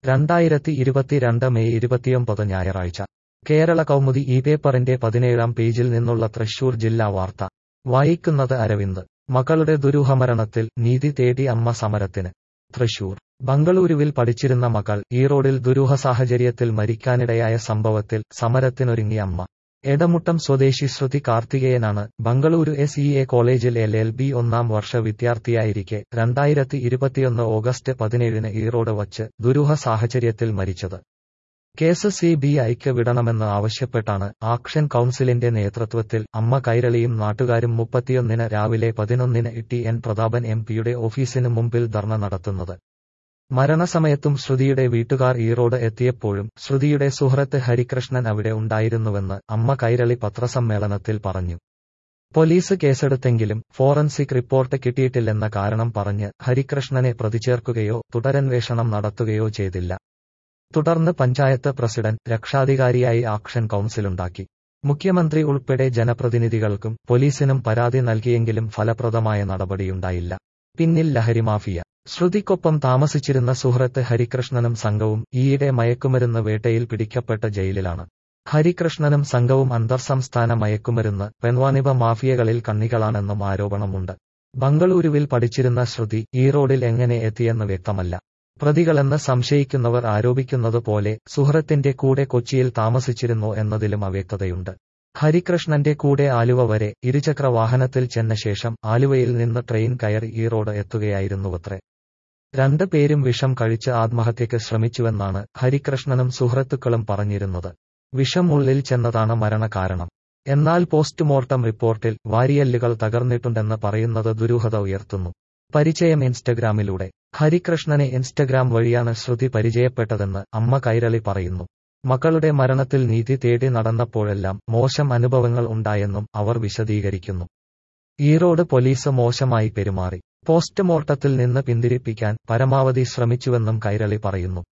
2022 May 29 ഞായറാഴ്ച കേരള കൗമുദി ഈ പേപ്പറിന്റെ 17-ാം പേജിൽ നിന്നുള്ള തൃശൂർ ജില്ലാ വാർത്ത വായിക്കുന്നത് അരവിന്ദ്. മകളുടെ ദുരൂഹമരണത്തിൽ നീതി തേടി അമ്മ സമരത്തിന്. തൃശൂർ ബംഗളൂരുവിൽ പഠിച്ചിരുന്ന മകൾ ഈറോഡിൽ ദുരൂഹ സാഹചര്യത്തിൽ മരിക്കാനിടയായ സംഭവത്തിൽ സമരത്തിനൊരുങ്ങി അമ്മ. എടമുട്ടം സ്വദേശി ശ്രുതി കാർത്തികേയനാണ് ബംഗളൂരു SEA കോളേജിൽ LLB 1-ാം വർഷ വിദ്യാർത്ഥിയായിരിക്കെ 2021 ഓഗസ്റ്റ് 17-ന് ഈറോഡ് വച്ച് ദുരൂഹ സാഹചര്യത്തിൽ മരിച്ചത്. കേസ് CBIക്ക് വിടണമെന്ന് ആവശ്യപ്പെട്ടാണ് ആക്ഷൻ കൗൺസിലിന്റെ നേതൃത്വത്തിൽ അമ്മ കൈരളിയും നാട്ടുകാരും 31-ന് രാവിലെ 11-ന് TN പ്രതാപൻ MPയുടെ ഓഫീസിന് മുമ്പിൽ ധർണ നടത്തുന്നത്. മരണസമയത്തും ശ്രുതിയുടെ വീട്ടുകാർ ഈറോഡ് എത്തിയപ്പോഴും ശ്രുതിയുടെ സുഹൃത്ത് ഹരികൃഷ്ണൻ അവിടെ ഉണ്ടായിരുന്നുവെന്ന് അമ്മ കൈരളി പത്രസമ്മേളനത്തിൽ പറഞ്ഞു. പോലീസ് കേസെടുത്തെങ്കിലും ഫോറൻസിക് റിപ്പോർട്ട് കിട്ടിയിട്ടില്ലെന്ന കാരണം പറഞ്ഞ് ഹരികൃഷ്ണനെ പ്രതിചേർക്കുകയോ തുടരന്വേഷണം നടത്തുകയോ ചെയ്തില്ല. തുടർന്ന് പഞ്ചായത്ത് പ്രസിഡന്റ് രക്ഷാധികാരിയായി ആക്ഷൻ കൗൺസിലുണ്ടാക്കി. മുഖ്യമന്ത്രി ഉൾപ്പെടെ ജനപ്രതിനിധികൾക്കും പോലീസിനും പരാതി നൽകിയെങ്കിലും ഫലപ്രദമായ നടപടിയുണ്ടായില്ല. പിന്നിൽ ലഹരിമാഫിയ. ശ്രുതിക്കൊപ്പം താമസിച്ചിരുന്ന സുഹൃത്ത് ഹരികൃഷ്ണനും സംഘവും ഈയിടെ മയക്കുമരുന്ന് വേട്ടയിൽ പിടിക്കപ്പെട്ട് ജയിലിലാണ്. ഹരികൃഷ്ണനും സംഘവും അന്തർസംസ്ഥാന മയക്കുമരുന്ന് പെൺവാണിഭ മാഫിയകളിൽ കണ്ണികളാണെന്നും ആരോപണമുണ്ട്. ബംഗളൂരുവിൽ പഠിച്ചിരുന്ന ശ്രുതി ഈറോഡിൽ എങ്ങനെ എത്തിയെന്ന് വ്യക്തമല്ല. പ്രതികളെന്ന് സംശയിക്കുന്നവർ ആരോപിക്കുന്നതുപോലെ സുഹൃത്തിന്റെ കൂടെ കൊച്ചിയിൽ താമസിച്ചിരുന്നോ എന്നതിലും അവ്യക്തതയുണ്ട്. ഹരികൃഷ്ണന്റെ കൂടെ ആലുവ വരെ ഇരുചക്ര വാഹനത്തിൽ ചെന്ന ശേഷം ആലുവയിൽ നിന്ന് ട്രെയിൻ കയറി ഈറോഡ് എത്തുകയായിരുന്നുവത്രേ. 2 പേരും വിഷം കഴിച്ച് ആത്മഹത്യയ്ക്ക് ശ്രമിച്ചുവെന്നാണ് ഹരികൃഷ്ണനും സുഹൃത്തുക്കളും പറഞ്ഞിരുന്നത്. വിഷം ഉള്ളിൽ ചെന്നതാണ് മരണകാരണം. എന്നാൽ പോസ്റ്റ്മോർട്ടം റിപ്പോർട്ടിൽ വാരിയെല്ലുകൾ തകർന്നിട്ടുണ്ടെന്ന് പറയുന്നത് ദുരൂഹത ഉയർത്തുന്നു. പരിചയം ഇൻസ്റ്റഗ്രാമിലൂടെ. ഹരികൃഷ്ണനെ ഇൻസ്റ്റഗ്രാം വഴിയാണ് ശ്രുതി പരിചയപ്പെട്ടതെന്ന് അമ്മ കൈരളി പറയുന്നു. മകളുടെ മരണത്തിൽ നീതി തേടി നടന്നപ്പോഴെല്ലാം മോശം അനുഭവങ്ങൾ ഉണ്ടായെന്നും അവർ വിശദീകരിക്കുന്നു. ഈറോഡ് പോലീസ് മോശമായി പെരുമാറി. പോസ്റ്റ്മോർട്ടത്തിൽ നിന്ന് പിന്തിരിപ്പിക്കാൻ പരമാവധി ശ്രമിച്ചുവെന്നും കൈരളി പറയുന്നു.